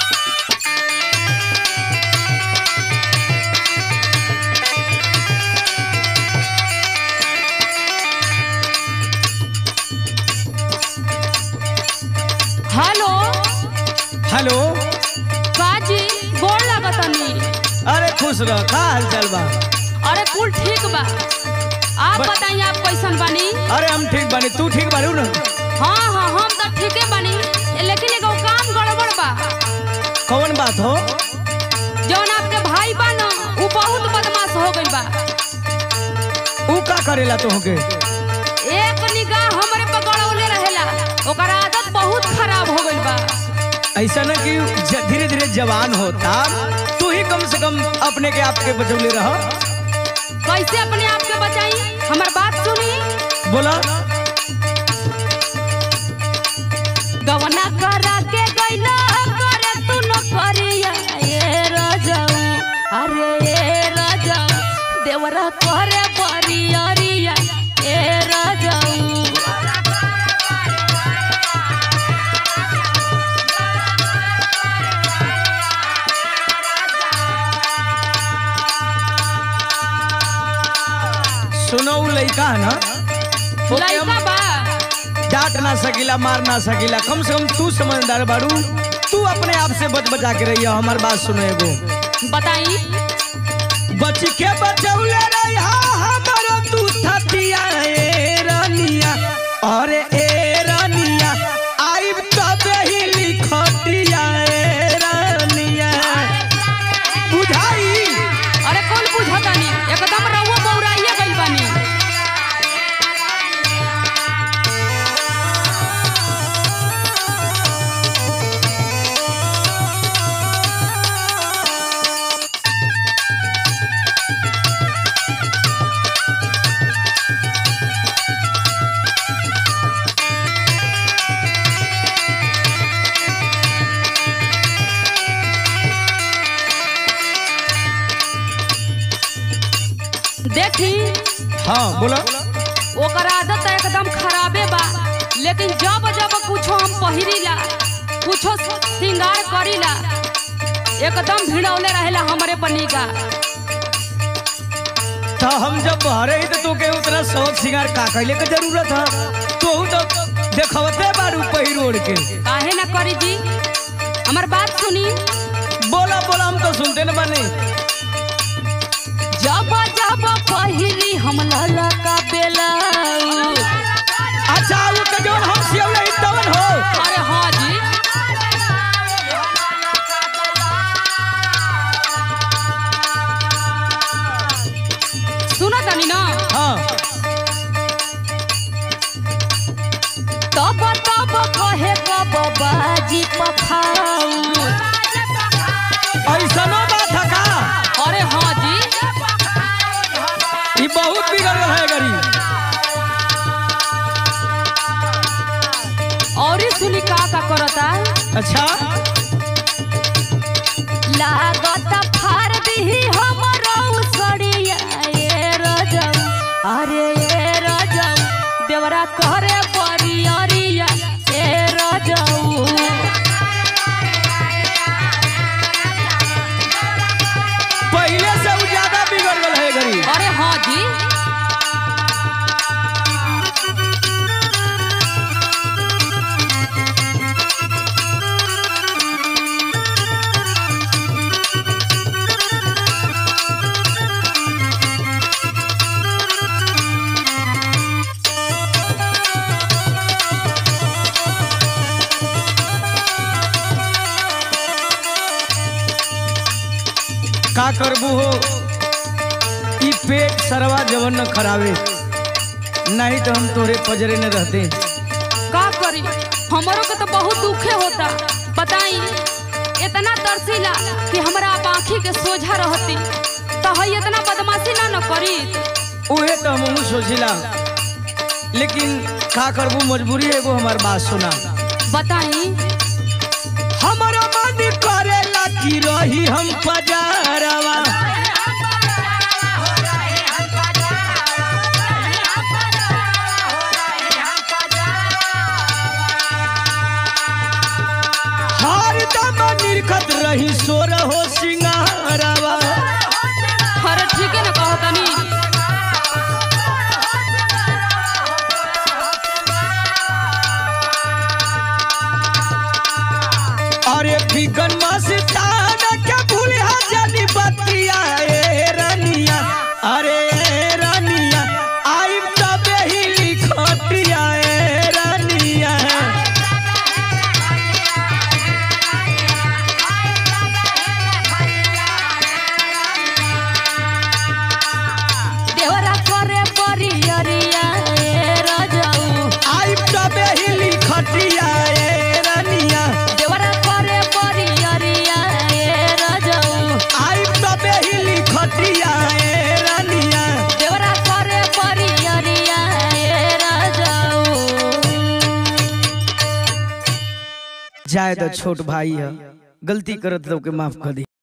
Hello hello. काजी गोड़ लागतनी। अरे खुश रह, का हाल चाल बा? अरे कुल ठीक बा। आप बताइए आप कैसन बानी? अरे हम ठीक बानी, तू ठीक बानी ना? हाँ हाँ हम तो ठीके बानी, लेकिन एगो काम गड़बड़ बा। कौन बात हो? जौन आपके भाई बा न उ बहुत बदमाश हो गइल बा। ऊ का करेला तुहके? एक निगाह हमरे पे गड़ौले रहेला, ओकर आदत बहुत खराब हो गइल बा। ऐसा न कि धीरे धीरे जवान होता, तू ही कम से कम अपने के आप के बचौले रह। कैसे अपने आप के बचाई? हमार बात सुनी। बोला। गवना करा के गइला करे तू न करिया ए राजाऊ, अरे ए राजाऊ देवरा करे बरियरिया ए राजाऊ। सुनो ऊ लइका है ना, लइका बा डांट ना सकीला, मार ना सकीला, कम से कम तू समझदार बारू, तू अपने आप से बच बचा के रहिया। हमार बात सुनो एगो। बताई। बच के बचौले रहिया हमारा तू थतिया ए रानिया, अरे ए रानिया आइब तबे ही लिखतिया ए रानिया, बुझाई? अरे कौन बुझतानी, एकदम रउआ बौराइए गइल बानी। देखी। हाँ बोला। ओकर आदत तो एकदम खराबे बा, लेकिन जब जब कुछो हम पहिरीला, कुछो श्रृंगार करीला, एकदम भिड़ौले रहेला हमरे पनी का। तो हम जब बहरे ही तो तोके उतना शौक सिंगार का कैले के जरूरत है? तू तो देखवते बारू पहिर ओढ़ के। काहे ना करी जी, हमार बात सुनी। बोला बोला, हम तो सुनते न बानी। जब जब पहिरी हम लाला का बेला। अच्छा वो के जोन हम सियौले ही तवन हो। अरे हाँ जी। सुना तानी ना। हाँ। तब तब कहे कब बाजी पखाऊ। ऐसा ना बात है का? अरे हाँ जी। ये बहुत बिगड़ गया है गरी। और ही सुनी का करता। अच्छा। लागत फार दी हमरो सड़िया ए राजाऊ, अरे ए राजाऊ देवरा करे बरियरिया ए राजाऊ। पहले से वो ज्यादा बिगड़ गया है गरी। अरे हाँ जी। का करबू हो, ई पेट सरवा जवन न खराबे, नहीं तो हम तोरे पजरे न रहते। का करी, हमारो के तो बहुत दुखे होता। बताई, इतना तरसीला कि हमरा आप आँखी के सोझा रहती तो हई इतना बदमाशी ना न करी। उहे तो हम सोचिला, लेकिन का करबू, मजबूरी है। वो हमार बात सुना। बताई। हमारा मन करेला कि रही हम पजारवा, हर हरदम निरखत रही सोर हो सिंगारवा। अरे ठीक है ना कहो तनी। अरे बिगन मस्ताना क्या भूलिया जानी बतिया ए रानिया। अरे रानिया आई तबे ही लिखतिया ए रानिया। देवरा करे परियरिया ए राजाऊ। आई तबे ही लिखतिया ए रानिया। देवरा करे परियरिया ए राजाऊ। आई तबे ही लिखतिया ए रानिया। देवरा करे परियरिया ए राजाऊ। जाए तो छोट भाई है, गलती करत तो के माफ कर दी।